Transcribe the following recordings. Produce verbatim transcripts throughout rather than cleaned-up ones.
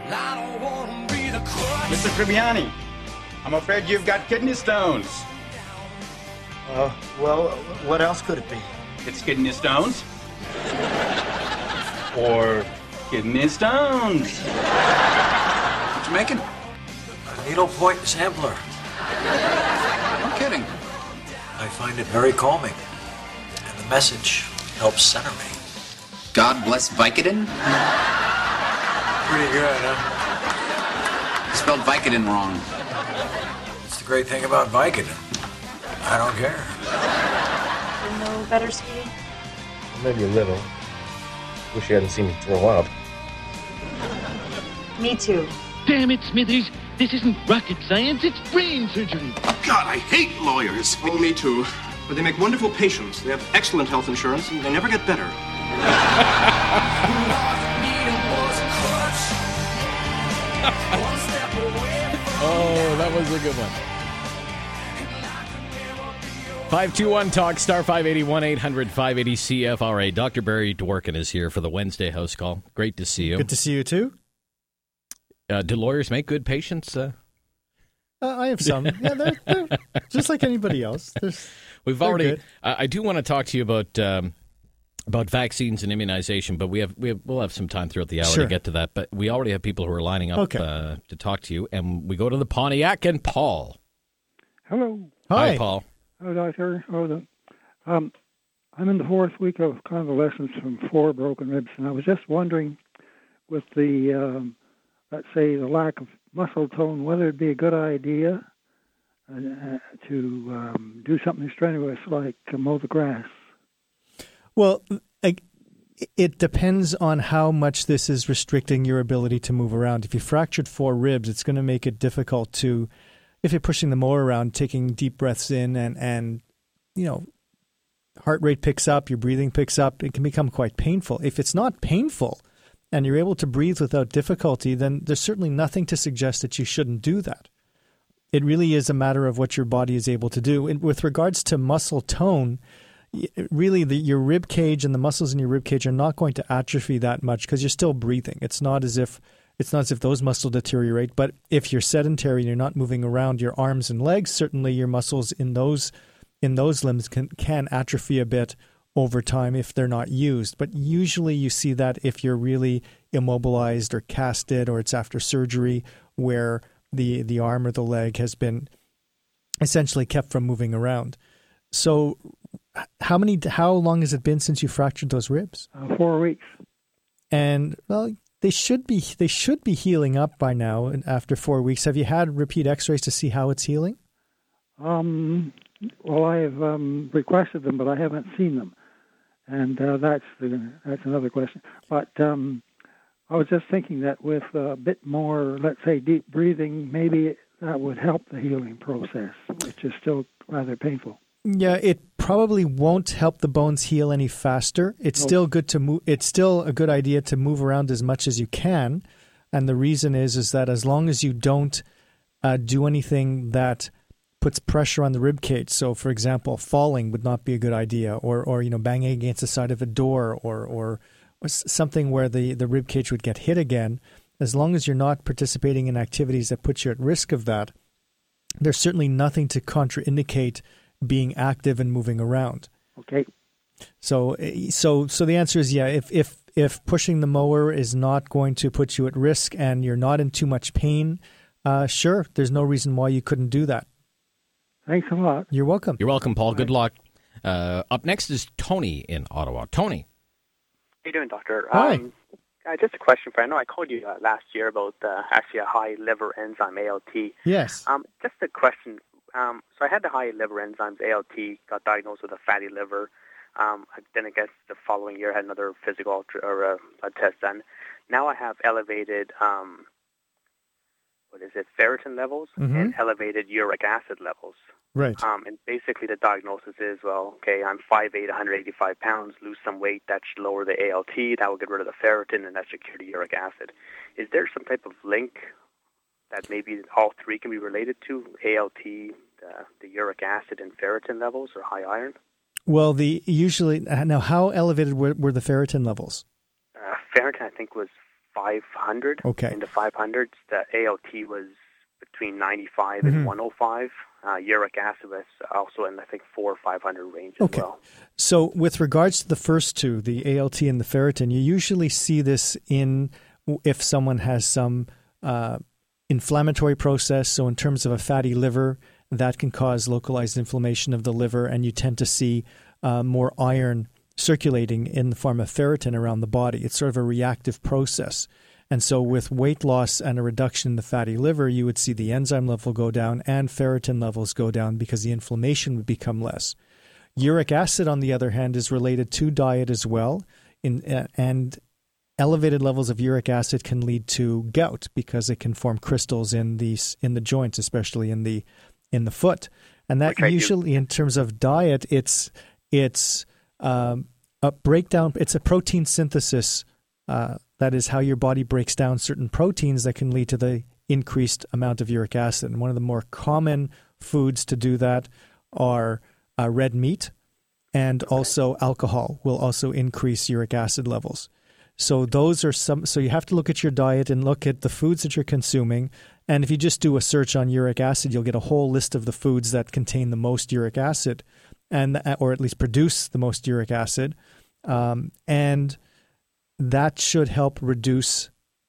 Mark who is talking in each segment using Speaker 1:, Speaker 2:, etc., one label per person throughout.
Speaker 1: Mister Tribbiani, I'm afraid you've got kidney stones.
Speaker 2: Uh, well, what else could it be?
Speaker 1: It's kidney stones. Or kidney stones.
Speaker 3: What you making?
Speaker 4: A needle point sampler.
Speaker 3: No kidding.
Speaker 4: I find it very calming. And the message helps center me.
Speaker 3: God bless Vicodin?
Speaker 4: Pretty good, huh?
Speaker 3: You spelled Vicodin wrong.
Speaker 4: That's the great thing about Vicodin. I don't care.
Speaker 5: No better, sweetie?
Speaker 2: Maybe a little. Wish you hadn't seen me throw up.
Speaker 5: Me too.
Speaker 6: Damn it, Smithers. This isn't rocket science, it's brain surgery.
Speaker 7: God, I hate lawyers. Oh, me too. But they make wonderful patients. They have excellent health insurance, and they never get better.
Speaker 8: Oh, that was a good one. five two one talk, star five eighty, one eight hundred five eighty C F R A. Doctor Barry Dworkin is here for the Wednesday house call. Great to see you.
Speaker 9: Good to see you, too.
Speaker 8: Uh, do lawyers make good patients? Uh?
Speaker 9: Uh, I have some. Yeah, they're, they're just like anybody else. There's,
Speaker 8: We've already. Uh, I do want to talk to you about um, about vaccines and immunization, but we have we have, we'll have some time throughout the hour
Speaker 9: Sure.
Speaker 8: to get to that. But we already have people who are lining up
Speaker 9: Okay.
Speaker 8: uh, to talk to you, and we go to the Pontiac and Paul.
Speaker 10: Hello.
Speaker 8: Hi, Paul.
Speaker 10: Hello, Doctor. Oh, the, um, I'm in the fourth week of convalescence from four broken ribs, and I was just wondering, with the, um, let's say, the lack of muscle tone, whether it'd be a good idea uh, to um, do something strenuous like uh, mow the grass.
Speaker 9: Well, like, it depends on how much this is restricting your ability to move around. If you fractured four ribs, it's going to make it difficult to, if you're pushing the mower around, taking deep breaths in and, and, you know, heart rate picks up, your breathing picks up, it can become quite painful. If it's not painful and you're able to breathe without difficulty, then there's certainly nothing to suggest that you shouldn't do that. It really is a matter of what your body is able to do. And with regards to muscle tone, really the, your rib cage and the muscles in your rib cage are not going to atrophy that much because you're still breathing. It's not as if it's not as if those muscles deteriorate. But if you're sedentary and you're not moving around your arms and legs, certainly your muscles in those in those limbs can, can atrophy a bit over time if they're not used. But usually you see that if you're really immobilized or casted or it's after surgery where the, the arm or the leg has been essentially kept from moving around. So how many? How long has it been since you fractured those ribs?
Speaker 10: Uh, four weeks.
Speaker 9: And well, they should be they should be healing up by now. And after four weeks, have you had repeat X-rays to see how it's healing?
Speaker 10: Um, well, I have um, requested them, but I haven't seen them, and uh, that's the, that's another question. But um, I was just thinking that with a bit more, let's say, deep breathing, maybe that would help the healing process, which is still rather painful.
Speaker 9: Yeah, it probably won't help the bones heal any faster. It's
Speaker 10: Nope.
Speaker 9: still good to move. It's still a good idea to move around as much as you can, and the reason is is that as long as you don't uh, do anything that puts pressure on the rib cage. So, for example, falling would not be a good idea, or or you know, banging against the side of a door, or or, or something where the the rib cage would get hit again. As long as you're not participating in activities that put you at risk of that, there's certainly nothing to contraindicate being active and moving around.
Speaker 10: Okay.
Speaker 9: So, so, so the answer is yeah. If if if pushing the mower is not going to put you at risk and you're not in too much pain, uh, sure, there's no reason why you couldn't do that.
Speaker 10: Thanks a lot.
Speaker 9: You're welcome.
Speaker 8: You're welcome, Paul. Good luck. Uh, up next is Tony in Ottawa. Tony.
Speaker 11: How you doing, Doctor?
Speaker 9: Hi.
Speaker 11: Um, uh, just a question for you. I know I called you uh, last year about uh, actually a high liver enzyme, A L T.
Speaker 9: Yes.
Speaker 11: Um, just a question. Um, so I had the high liver enzymes, A L T, got diagnosed with a fatty liver. Um, then I guess the following year I had another physical ultra, or a blood test done. Now I have elevated, um, what is it, ferritin levels
Speaker 9: Mhm.
Speaker 11: and elevated uric acid levels.
Speaker 9: Right.
Speaker 11: Um, and basically the diagnosis is, well, okay, I'm five eight, one hundred eighty-five pounds, lose some weight, that should lower the A L T, that will get rid of the ferritin, and that should cure the uric acid. Is there some type of link that maybe all three can be related to, A L T, the, the uric acid, and ferritin levels, or high iron?
Speaker 9: Well, the usually now how elevated were, were the ferritin levels?
Speaker 11: Uh, ferritin, I think, was five hundred.
Speaker 9: Okay.
Speaker 11: In the five hundreds, the A L T was between ninety-five
Speaker 9: Mhm.
Speaker 11: and one oh five. Uh, uric acid was also in, I think, four or five hundred range as
Speaker 9: Okay.
Speaker 11: well.
Speaker 9: So with regards to the first two, the A L T and the ferritin, you usually see this in if someone has some uh, inflammatory process. So in terms of a fatty liver, that can cause localized inflammation of the liver, and you tend to see uh, more iron circulating in the form of ferritin around the body. It's sort of a reactive process. And so with weight loss and a reduction in the fatty liver, you would see the enzyme level go down and ferritin levels go down because the inflammation would become less. Uric acid, on the other hand, is related to diet as well. In, uh, and elevated levels of uric acid can lead to gout because it can form crystals in the, in the joints, especially in the in the foot. And that usually, in terms of diet, it's it's um, a breakdown. It's a protein synthesis. Uh, that is how your body breaks down certain proteins that can lead to the increased amount of uric acid. And one of the more common foods to do that are uh, red meat, and also alcohol will also increase uric acid levels. So those are some. So you have to look at your diet and look at the foods that you're consuming. And if you just do a search on uric acid, you'll get a whole list of the foods that contain the most uric acid, and or at least produce the most uric acid, um, and that should help reduce,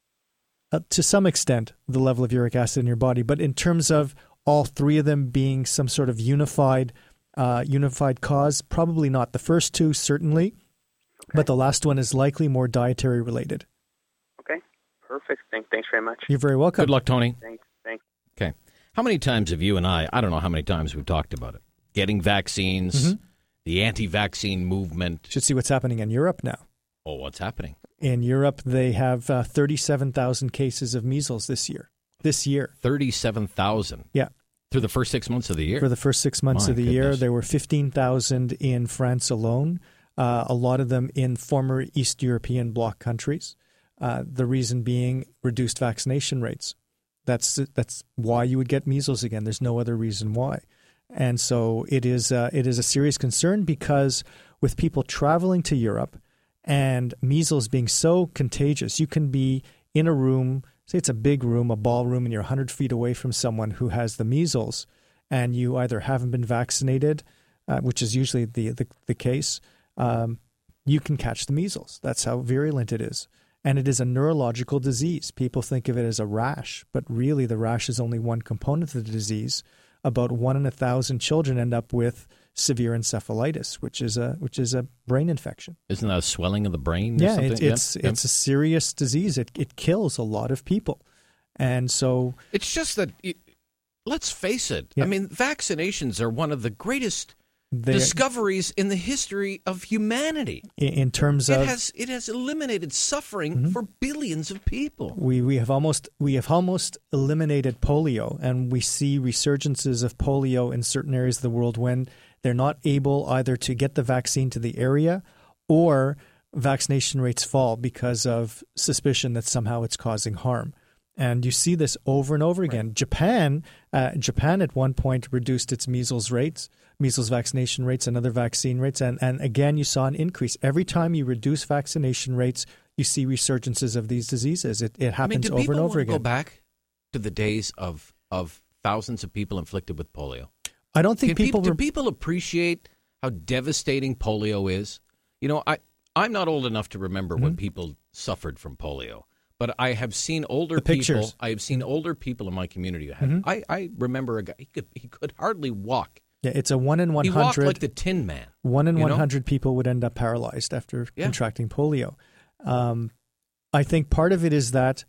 Speaker 9: uh, to some extent, the level of uric acid in your body. But in terms of all three of them being some sort of unified, uh, unified cause, probably not. The first two, certainly, okay. But the last one is likely more dietary related.
Speaker 11: Okay, perfect. Thank, thanks very much.
Speaker 8: You're very welcome. Good luck, Tony.
Speaker 11: Thanks. Thanks.
Speaker 8: Okay. How many times have you and I, I don't know how many times we've talked about it, getting vaccines, mm-hmm. the anti-vaccine movement.
Speaker 9: Should see what's happening in Europe now.
Speaker 8: Oh, what's happening?
Speaker 9: In Europe, they have uh, thirty-seven thousand cases of measles this year. This year.
Speaker 8: thirty-seven thousand?
Speaker 9: Yeah.
Speaker 8: Through the first six months of the year?
Speaker 9: For the first six months
Speaker 8: My
Speaker 9: of the
Speaker 8: goodness.
Speaker 9: year. There were fifteen thousand in France alone, uh, a lot of them in former East European bloc countries. Uh, the reason being reduced vaccination rates. That's that's why you would get measles again. There's no other reason why. And so it is uh, it is a serious concern because with people traveling to Europe and measles being so contagious, you can be in a room, say it's a big room, a ballroom, and you're one hundred feet away from someone who has the measles, and you either haven't been vaccinated, uh, which is usually the, the, the case, um, you can catch the measles. That's how virulent it is. And it is a neurological disease. People think of it as a rash, but really the rash is only one component of the disease. About one in a thousand children end up with severe encephalitis, which is a which is a brain infection.
Speaker 8: Isn't that a swelling of the brain? Or
Speaker 9: yeah,
Speaker 8: something?
Speaker 9: It, it's
Speaker 8: yeah.
Speaker 9: it's a serious disease. It it kills a lot of people, and so
Speaker 8: it's just that. It, let's face it.
Speaker 9: Yeah.
Speaker 8: I mean, vaccinations are one of the greatest
Speaker 9: They,
Speaker 8: discoveries in the history of humanity.
Speaker 9: In, in terms
Speaker 8: it
Speaker 9: of
Speaker 8: has it has eliminated suffering
Speaker 9: mm-hmm.
Speaker 8: for billions of people.
Speaker 9: We we have almost we have almost eliminated polio, and we see resurgences of polio in certain areas of the world when they're not able either to get the vaccine to the area or vaccination rates fall because of suspicion that somehow it's causing harm. And you see this over and over again. Right. Japan, uh, Japan at one point reduced its measles rates, measles vaccination rates, and other vaccine rates, and and again you saw an increase every time you reduce vaccination rates. You see resurgences of these diseases. It it happens
Speaker 8: I mean,
Speaker 9: over and over again.
Speaker 8: Go back to the days of of thousands of people inflicted with polio.
Speaker 9: I don't think
Speaker 8: Can
Speaker 9: people,
Speaker 8: people
Speaker 9: were...
Speaker 8: do people appreciate how devastating polio is. You know, I I'm not old enough to remember mm-hmm. when people suffered from polio. But I have seen older
Speaker 9: the
Speaker 8: people.
Speaker 9: Pictures.
Speaker 8: I have seen older people in my community who had. Mm-hmm. I, I remember a guy. He could he could hardly walk.
Speaker 9: Yeah, it's a one in one hundred.
Speaker 8: He walked like the Tin Man.
Speaker 9: One in one hundred people would end up paralyzed after
Speaker 8: yeah.
Speaker 9: contracting polio. Um, I think part of it is that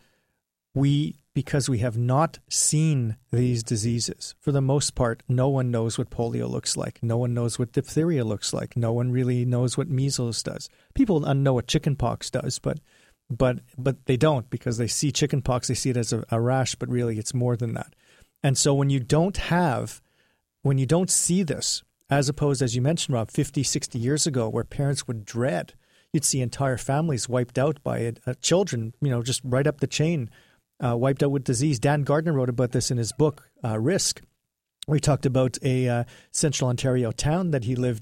Speaker 9: we, because we have not seen these diseases, for the most part, no one knows what polio looks like. No one knows what diphtheria looks like. No one really knows what measles does. People know what chickenpox does, but. But but they don't, because they see chickenpox, they see it as a, a rash, but really it's more than that. And so when you don't have, when you don't see this, as opposed, as you mentioned, Rob, fifty, sixty years ago, where parents would dread, you'd see entire families wiped out by a, a children, you know, just right up the chain, uh, wiped out with disease. Dan Gardner wrote about this in his book, uh, Risk. We talked about a uh, central Ontario town that he lived in,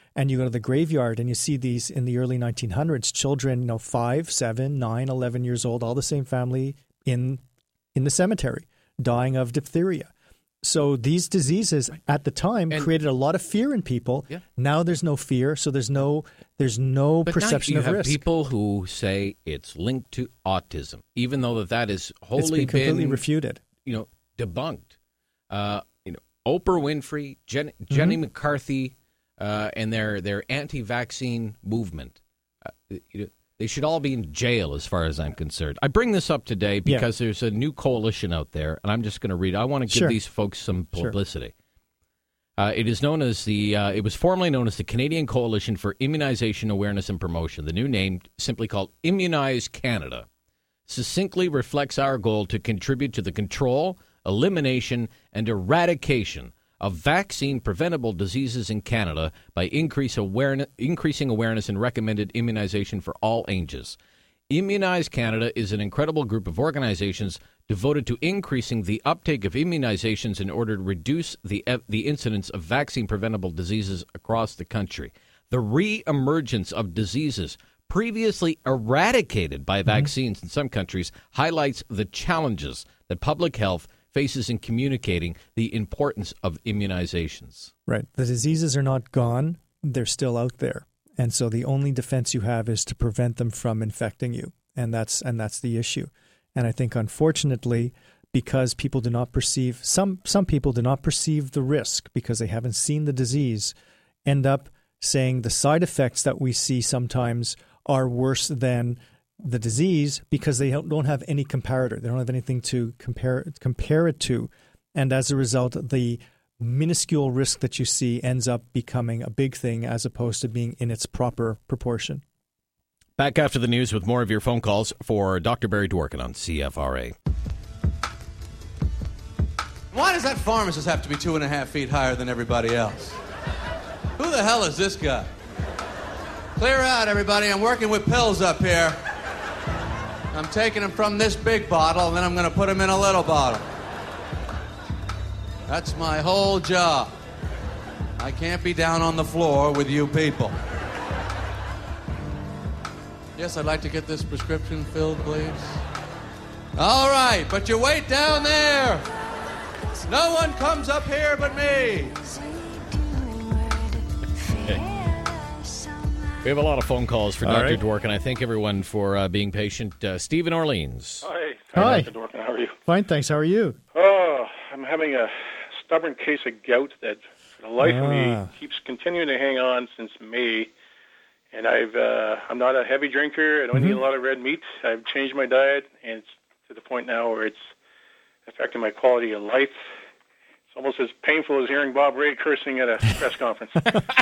Speaker 9: and you go to the graveyard and you see these in the early nineteen hundreds, children, you know, five, seven, nine, eleven years old, all the same family in in the cemetery, dying of diphtheria. So these diseases at the time and, created a lot of fear in people.
Speaker 8: Yeah.
Speaker 9: Now there's no fear, so there's no there's no
Speaker 8: but
Speaker 9: perception
Speaker 8: now you
Speaker 9: of
Speaker 8: have
Speaker 9: risk.
Speaker 8: People who say it's linked to autism, even though that that is wholly
Speaker 9: it's been completely
Speaker 8: been,
Speaker 9: refuted.
Speaker 8: You know, debunked. Uh, you know, Oprah Winfrey, Jen, Jenny mm-hmm. McCarthy, uh, and their their anti-vaccine movement. Uh, you know, they should all be in jail, as far as I'm concerned. I bring this up today because yeah. there's a new coalition out there, and I'm just going to read. I want to give
Speaker 9: sure.
Speaker 8: these folks some publicity.
Speaker 9: Sure.
Speaker 8: Uh, it is known as the. Uh, it was formerly known as the Canadian Coalition for Immunization Awareness and Promotion. The new name, simply called Immunize Canada, succinctly reflects our goal to contribute to the control, elimination, and eradication of vaccine-preventable diseases in Canada by increase awareness, increasing awareness and recommended immunization for all ages. Immunize Canada is an incredible group of organizations devoted to increasing the uptake of immunizations in order to reduce the the incidence of vaccine-preventable diseases across the country. The re-emergence of diseases previously eradicated by vaccines mm-hmm. in some countries highlights the challenges that public health faces in communicating the importance of immunizations.
Speaker 9: Right. The diseases are not gone. They're still out there. And so the only defense you have is to prevent them from infecting you. And that's and that's the issue. And I think, unfortunately, because people do not perceive, some some people do not perceive the risk because they haven't seen the disease, end up saying the side effects that we see sometimes are worse than the disease because they don't have any comparator. They don't have anything to compare compare it to. And as a result, the minuscule risk that you see ends up becoming a big thing as opposed to being in its proper proportion.
Speaker 8: Back after the news with more of your phone calls for Doctor Barry Dworkin on C F R A.
Speaker 12: Why does that pharmacist have to be two and a half feet higher than everybody else? Who the hell is this guy? Clear out, everybody. I'm working with pills up here. I'm taking them from this big bottle, and then I'm going to put them in a little bottle. That's my whole job. I can't be down on the floor with you people. Yes, I'd like to get this prescription filled, please. All right, but you wait down there. No one comes up here but me.
Speaker 8: We have a lot of phone calls for
Speaker 13: All
Speaker 8: Doctor
Speaker 13: right.
Speaker 8: Dworkin. I thank everyone for uh, being patient. Uh, Steve in Orleans.
Speaker 13: Hi.
Speaker 9: Hi.
Speaker 13: Doctor Dworkin. How are you?
Speaker 9: Fine, thanks. How are you?
Speaker 13: Oh, I'm having a stubborn case of gout that, for the life
Speaker 9: Ah.
Speaker 13: of me, keeps continuing to hang on since May. And I've, uh, I'm not a heavy drinker. I don't
Speaker 9: Mm-hmm.
Speaker 13: eat a lot of red meat. I've changed my diet, and it's to the point now where it's affecting my quality of life. It's almost as painful as hearing Bob Ray cursing at a press conference.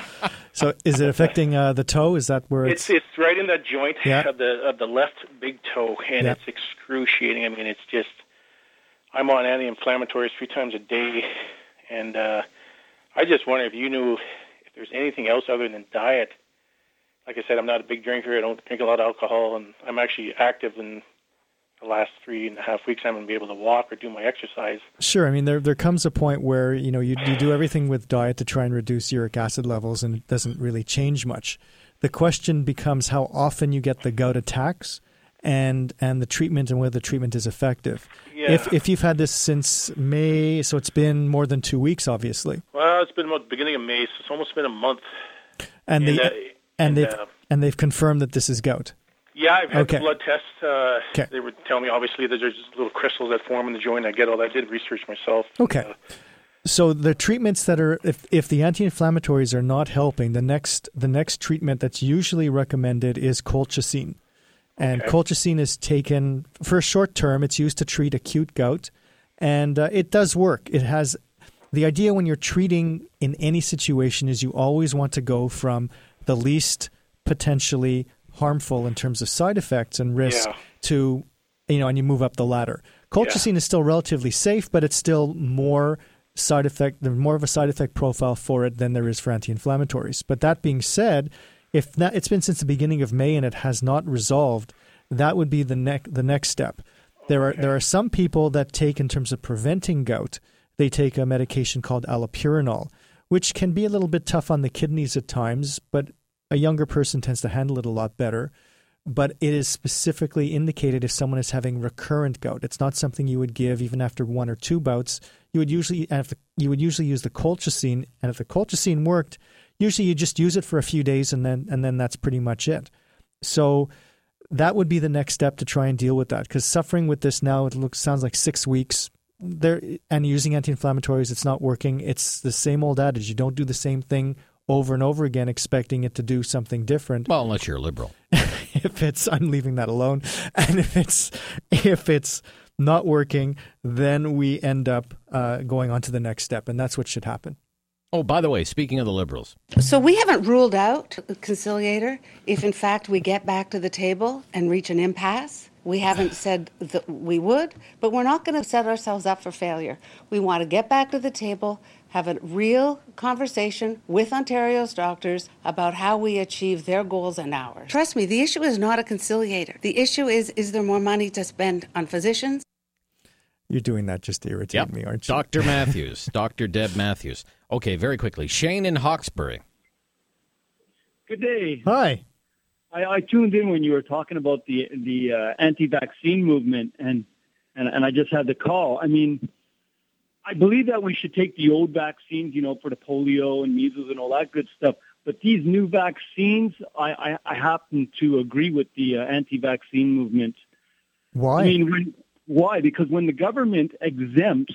Speaker 9: So is it affecting uh, the toe? Is that where it's...
Speaker 13: It's it's right in that joint
Speaker 9: Yeah.
Speaker 13: of the of the left big toe, and
Speaker 9: Yeah.
Speaker 13: it's excruciating. I mean, it's just I'm on anti-inflammatories three times a day, and uh, I just wonder if you knew if there's anything else other than diet. Like I said, I'm not a big drinker. I don't drink a lot of alcohol, and I'm actually active in the last three and a half weeks. I'm going to be able to walk or do my exercise.
Speaker 9: Sure. I mean, there there comes a point where, you know, you, you do everything with diet to try and reduce uric acid levels, and it doesn't really change much. The question becomes how often you get the gout attacks and and the treatment and whether the treatment is effective.
Speaker 13: Yeah.
Speaker 9: If if you've had this since May, so it's been more than two weeks, obviously.
Speaker 13: Well, it's been about the beginning of May, so it's almost been a month.
Speaker 9: And,
Speaker 13: And,
Speaker 9: they,
Speaker 13: uh,
Speaker 9: and,
Speaker 13: and,
Speaker 9: they've,
Speaker 13: uh,
Speaker 9: and they've confirmed that this is gout.
Speaker 13: Yeah, I've had
Speaker 9: Okay.
Speaker 13: the blood tests. Uh,
Speaker 9: Okay.
Speaker 13: They were telling me, obviously, that there's just little crystals that form in the joint. I get all that. I did research myself.
Speaker 9: Okay.
Speaker 13: Uh,
Speaker 9: So the treatments that are, if, if the anti-inflammatories are not helping, the next the next treatment that's usually recommended is colchicine. And
Speaker 13: Okay.
Speaker 9: colchicine is taken for a short term. It's used to treat acute gout, and uh, it does work. It has the idea when you're treating in any situation is you always want to go from the least potentially harmful in terms of side effects and risk
Speaker 13: Yeah.
Speaker 9: to, you know, and you move up the ladder. Colchicine is still relatively safe, but it's still more side effect, there's more of a side effect profile for it than there is for anti-inflammatories. But that being said, if that, it's been since the beginning of May and it has not resolved, that would be the next the next step. There are there are some people that take, in terms of preventing gout, they take a medication called allopurinol, which can be a little bit tough on the kidneys at times, but a younger person tends to handle it a lot better. But it is specifically indicated if someone is having recurrent gout. It's not something you would give even after one or two bouts. You would usually, and if the, you would usually use the colchicine, and if the colchicine worked, usually you just use it for a few days, and then and then that's pretty much it. So that would be the next step to try and deal with that. Because suffering with this now, it looks sounds like six weeks. There and using anti-inflammatories, it's not working. It's the same old adage: you don't do the same thing over and over again, expecting it to do something different.
Speaker 8: Well, unless you're a liberal.
Speaker 9: If it's, I'm leaving that alone. And if it's, if it's not working, then we end up uh, going on to the next step, and that's what should happen.
Speaker 8: Oh, by the way, speaking of the Liberals.
Speaker 14: So we haven't ruled out a conciliator if, in fact, we get back to the table and reach an impasse. We haven't said that we would, but we're not going to set ourselves up for failure. We want to get back to the table, have a real conversation with Ontario's doctors about how we achieve their goals and ours. Trust me, the issue is not a conciliator. The issue is, is there more money to spend on physicians?
Speaker 9: You're doing that just to irritate
Speaker 8: yep.
Speaker 9: me, aren't you?
Speaker 8: Doctor Matthews, Doctor Deb Matthews. Okay, very quickly. Shane in Hawkesbury.
Speaker 15: Good day.
Speaker 9: Hi.
Speaker 15: I, I tuned in when you were talking about the the uh, anti-vaccine movement, and, and and I just had the call. I mean, I believe that we should take the old vaccines, you know, for the polio and measles and all that good stuff. But these new vaccines, I, I, I happen to agree with the uh, anti-vaccine movement.
Speaker 9: Why?
Speaker 15: I mean, when, why? Because when the government exempts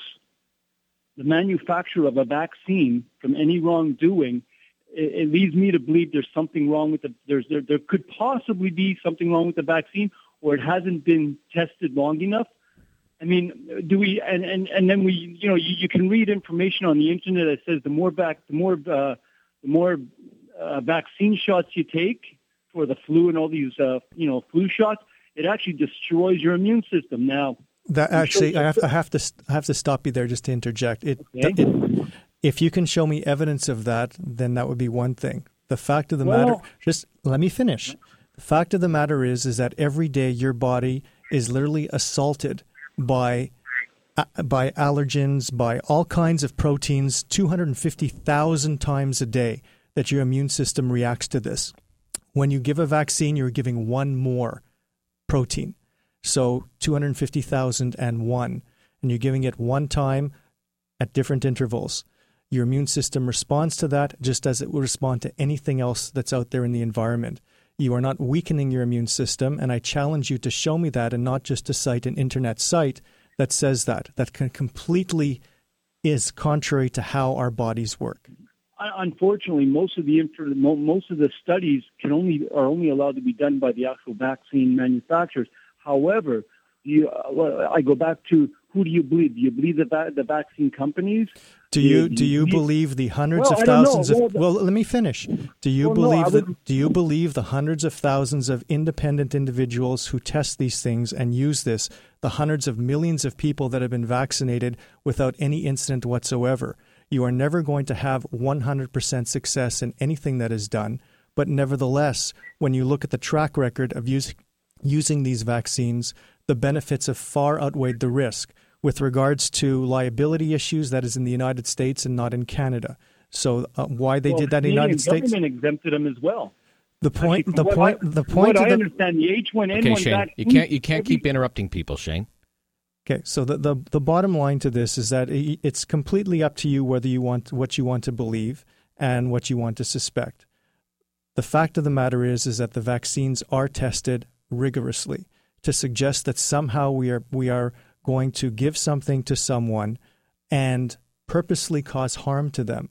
Speaker 15: the manufacturer of a vaccine from any wrongdoing, it, it leads me to believe there's something wrong with the. There's there there could possibly be something wrong with the vaccine, or it hasn't been tested long enough. I mean, do we? And, and, and then we, you know, you, you can read information on the internet that says the more back, the more, uh, the more uh, vaccine shots you take for the flu and all these, uh, you know, flu shots, it actually destroys your immune system. Now,
Speaker 9: that actually, I have, I have to, I have to stop you there just to interject. It,
Speaker 15: Okay.
Speaker 9: it, if you can show me evidence of that, then that would be one thing. The fact of the
Speaker 15: Well-
Speaker 9: matter, just let me finish. The fact of the matter is, is that every day your body is literally assaulted by uh, by allergens, by all kinds of proteins, two hundred fifty thousand times a day that your immune system reacts to this. When you give a vaccine, you're giving one more protein. So two hundred fifty thousand and one. And you're giving it one time at different intervals. Your immune system responds to that just as it would respond to anything else that's out there in the environment. You are not weakening your immune system, and I challenge you to show me that and not just to cite an internet site that says that. That can completely is contrary to how our bodies work.
Speaker 15: unfortunately, most of the inf- most of the studies can only are only allowed to be done by the actual vaccine manufacturers. However, you, uh, well, I go back to who do you believe? Do you believe the va- the vaccine companies?
Speaker 9: Do you do you believe the hundreds
Speaker 15: Well,
Speaker 9: of
Speaker 15: I don't know.
Speaker 9: thousands of
Speaker 15: Well, the-
Speaker 9: well let me finish. Do you
Speaker 15: Well, no,
Speaker 9: believe
Speaker 15: I
Speaker 9: that
Speaker 15: would-
Speaker 9: do you believe the hundreds of thousands of independent individuals who test these things and use this, the hundreds of millions of people that have been vaccinated without any incident whatsoever? You are never going to have one hundred percent success in anything that is done, but nevertheless, when you look at the track record of use, using these vaccines, the benefits have far outweighed the risk. With regards to liability issues, that is in the United States and not in Canada. So uh, why they
Speaker 15: well,
Speaker 9: did that in the United
Speaker 15: Canadian
Speaker 9: States?
Speaker 15: government exempted them as well.
Speaker 9: The point,
Speaker 15: Actually,
Speaker 9: the
Speaker 15: from what
Speaker 9: point,
Speaker 15: I-
Speaker 9: the
Speaker 15: from
Speaker 9: point
Speaker 15: What
Speaker 9: of
Speaker 15: I
Speaker 9: the
Speaker 15: understand, the H one N one
Speaker 8: Okay, Shane,
Speaker 15: vaccine.
Speaker 8: you can't you can't
Speaker 15: every-
Speaker 8: keep interrupting people, Shane.
Speaker 9: Okay, so the, the the bottom line to this is that it, it's completely up to you whether you want what you want to believe and what you want to suspect. The fact of the matter is is that the vaccines are tested rigorously. To suggest that somehow we are we are going to give something to someone and purposely cause harm to them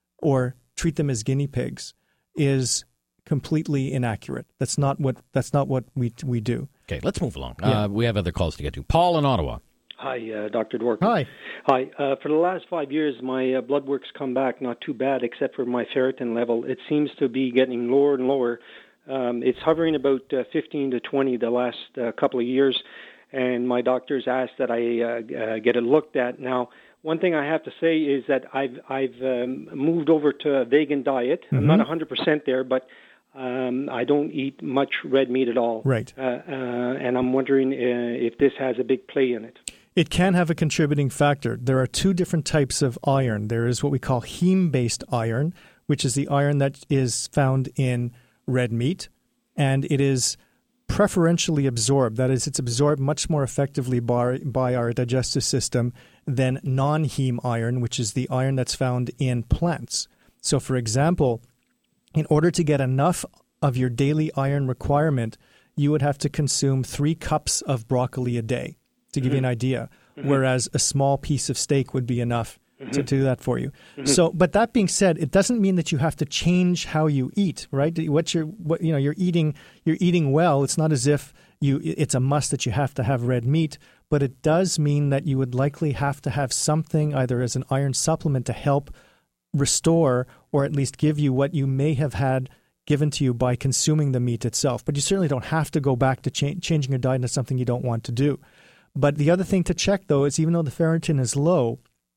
Speaker 9: or treat them as guinea pigs is completely inaccurate. That's not what that's not what we we do.
Speaker 8: Okay, let's move along.
Speaker 9: Yeah.
Speaker 8: Uh, we have other calls to get to. Paul in Ottawa.
Speaker 16: Hi, uh, Doctor Dworkin.
Speaker 9: Hi.
Speaker 16: Hi. Uh, for the last five years, my uh, blood work's come back not too bad, except for my ferritin level. It seems to be getting lower and lower. Um, it's hovering about uh, fifteen to twenty the last uh, couple of years, and my doctor's asked that I uh, uh, get it looked at. Now, one thing I have to say is that I've I've um, moved over to a vegan diet. Mm-hmm. I'm not one hundred percent there, but um, I don't eat much red meat at all.
Speaker 9: Right.
Speaker 16: Uh, uh, and I'm wondering uh, if this has a big play in it.
Speaker 9: It can have a contributing factor. There are two different types of iron. There is what we call heme-based iron, which is the iron that is found in red meat, and it is preferentially absorbed. That is, it's absorbed much more effectively by, by our digestive system than non-heme iron, which is the iron that's found in plants. So, for example, in order to get enough of your daily iron requirement, you would have to consume three cups of broccoli a day, to give mm-hmm. you an idea, mm-hmm. whereas a small piece of steak would be enough mm-hmm. to do that for you. Mm-hmm. So, but that being said, it doesn't mean that you have to change how you eat, right? What you're, what, you know, you're eating, you're eating well. It's not as if you, it's a must that you have to have red meat, but it does mean that you would likely have to have something either as an iron supplement to help restore or at least give you what you may have had given to you by consuming the meat itself. But you certainly don't have to go back to cha- changing your diet into something you don't want to do. But the other thing to check, though, is even though the ferritin is low,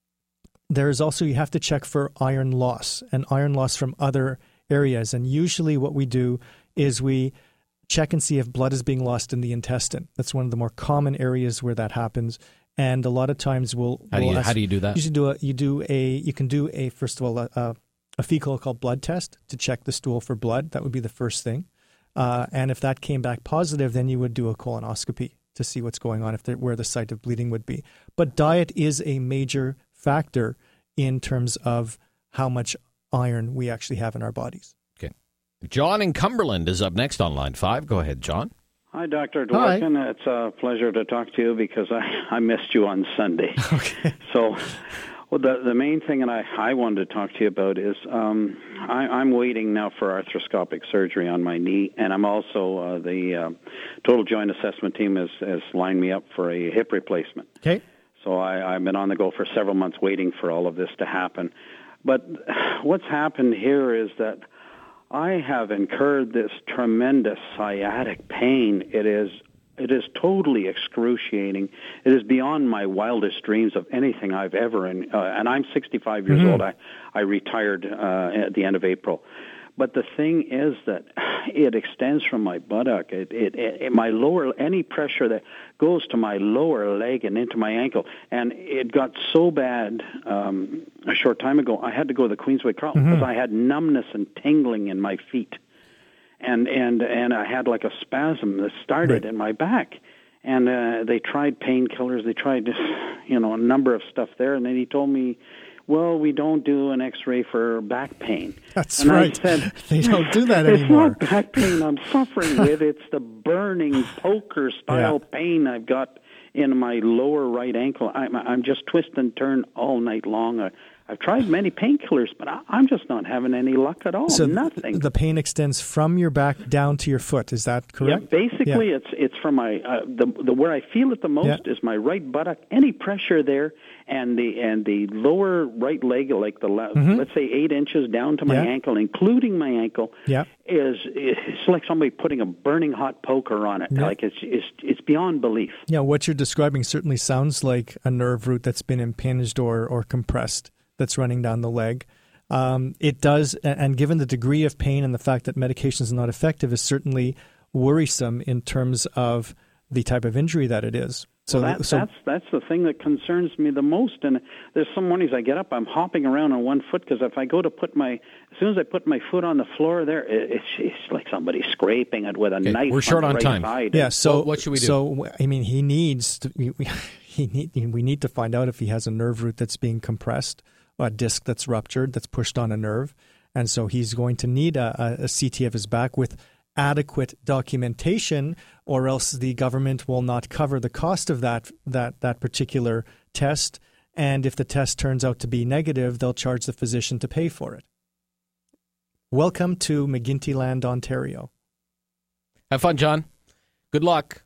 Speaker 9: there is also, you have to check for iron loss and iron loss from other areas. And usually what we do is we check and see if blood is being lost in the intestine. That's one of the more common areas where that happens. And a lot of times we'll...
Speaker 8: How do you,
Speaker 9: we'll ask,
Speaker 8: how do, you do that?
Speaker 9: Usually do a, you, do a, you can do a, first of all, a, a, a fecal occult blood test to check the stool for blood. That would be the first thing. Uh, and if that came back positive, then you would do a colonoscopy to see what's going on, if there, where the site of bleeding would be. But diet is a major factor in terms of how much iron we actually have in our bodies.
Speaker 8: Okay. John in Cumberland is up next on line five. Go ahead, John.
Speaker 17: Hi, Doctor Dworkin. Hi. It's a pleasure to talk to you because I, I missed you on Sunday.
Speaker 9: Okay.
Speaker 17: So well, the the main thing that I, I wanted to talk to you about is um, I, I'm waiting now for arthroscopic surgery on my knee, and I'm also, uh, the uh, total joint assessment team has, has lined me up for a hip replacement.
Speaker 9: Okay.
Speaker 17: So I, I've been on the go for several months waiting for all of this to happen. But what's happened here is that I have incurred this tremendous sciatic pain. It is it is totally excruciating. It is beyond my wildest dreams of anything I've ever. In, uh, and I'm sixty-five years mm-hmm. old. I I retired uh, at the end of April. But the thing is that it extends from my buttock. It, it, it, my lower, any pressure that goes to my lower leg and into my ankle. And it got so bad um, a short time ago, I had to go to the Queensway Carlton mm-hmm. because I had numbness and tingling in my feet. And and and I had like a spasm that started right. in my back. And uh, they tried painkillers. They tried, you know, a number of stuff there. And then he told me, well, we don't do an X-ray for back pain.
Speaker 9: That's
Speaker 17: and
Speaker 9: right.
Speaker 17: I said,
Speaker 9: they don't do that
Speaker 17: it's
Speaker 9: anymore.
Speaker 17: It's not back pain I'm suffering with. It's the burning poker-style yeah. pain I've got in my lower right ankle. I'm, I'm just twist and turn all night long. I, I've tried many painkillers, but I, I'm just not having any luck at all.
Speaker 9: So
Speaker 17: Nothing.
Speaker 9: The pain extends from your back down to your foot. Is that correct?
Speaker 17: Yeah, basically, yeah. it's it's from my uh, the the where I feel it the most yeah. is my right buttock. Any pressure there, and the and the lower right leg, like the le- mm-hmm. let's say eight inches down to my
Speaker 9: yeah.
Speaker 17: ankle, including my ankle,
Speaker 9: yeah.
Speaker 17: is it's like somebody putting a burning hot poker on it. Yeah. Like it's it's it's beyond belief.
Speaker 9: Yeah, what you're describing certainly sounds like a nerve root that's been impinged or or compressed. That's running down the leg. Um, it does, and given the degree of pain and the fact that medication is not effective, is certainly worrisome in terms of the type of injury that it is. So,
Speaker 17: well, that,
Speaker 9: so
Speaker 17: that's that's the thing that concerns me the most. And there's some mornings I get up, I'm hopping around on one foot because if I go to put my, as soon as I put my foot on the floor there, it, it's, it's like somebody scraping it with a
Speaker 8: okay,
Speaker 17: knife.
Speaker 8: We're short
Speaker 17: on,
Speaker 8: on
Speaker 17: the
Speaker 8: time.
Speaker 17: Right side.
Speaker 9: Yeah. So
Speaker 8: well, what should we do?
Speaker 9: So I mean, he needs to. We, he need, we need to find out if he has a nerve root that's being compressed, a disc that's ruptured, that's pushed on a nerve. And so he's going to need a, a C T of his back with adequate documentation, or else the government will not cover the cost of that that that particular test. And if the test turns out to be negative, they'll charge the physician to pay for it. Welcome to McGuinty Land, Ontario.
Speaker 8: Have fun, John. Good luck.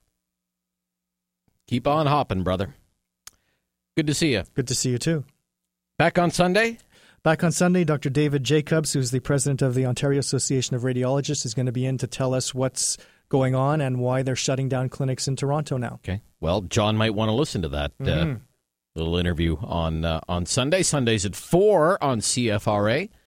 Speaker 8: Keep on hopping, brother. Good to see you.
Speaker 9: Good to see you, too.
Speaker 8: Back on Sunday?
Speaker 9: Back on Sunday, Doctor David Jacobs, who's the president of the Ontario Association of Radiologists, is going to be in to tell us what's going on and why they're shutting down clinics in Toronto now.
Speaker 8: Okay. Well, John might want to listen to that mm-hmm. uh, little interview on uh, on Sunday. Sundays at four on C F R A.